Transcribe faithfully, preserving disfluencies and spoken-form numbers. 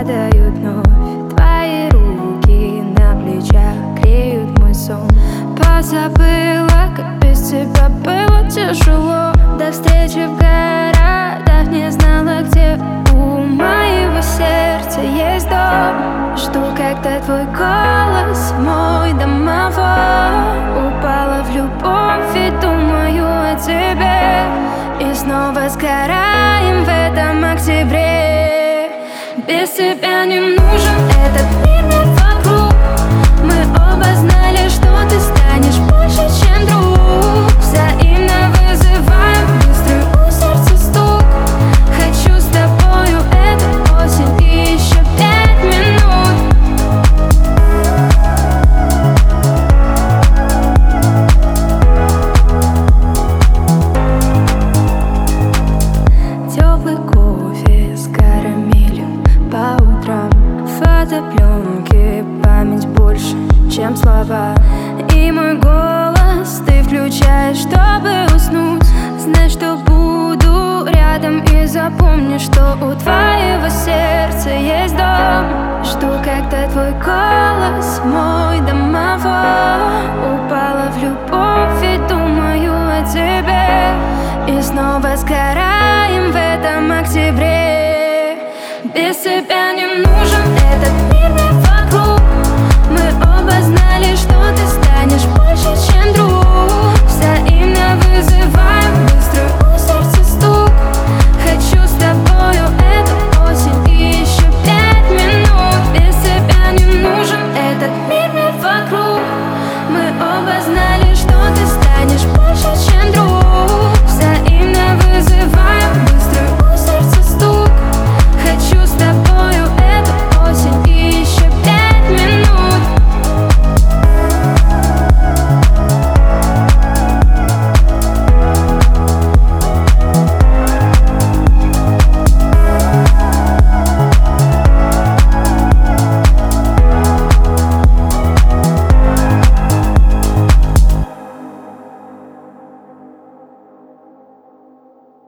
падают вновь. Твои руки на плечах греют мой сон. Позабыла, как без тебя было тяжело. До встречи в городах не знала, где у моего сердца есть дом. Жду, когда твой голос, мой домовой. Упала в любовь и думаю о тебе. И снова сгораем в этом октябре. Без тебя не нужен этот мир мне вокруг. Мы оба знали, что ты станешь больше, чем друг. Взаимно вызываем быстрый у сердца стук. Хочу с тобою эту осень и еще пять минут. Теплый кофе с карамелью по утрам. Фотопленки, память больше, чем слова. И мой голос ты включаешь, чтобы уснуть. Знай, что буду рядом, и запомни, что у твоего сердца есть дом. Жду, когда твой голос, мой домовой. Упала в любовь и думаю о тебе. И снова сгораем в этом октябре. Без тебя не нужен этот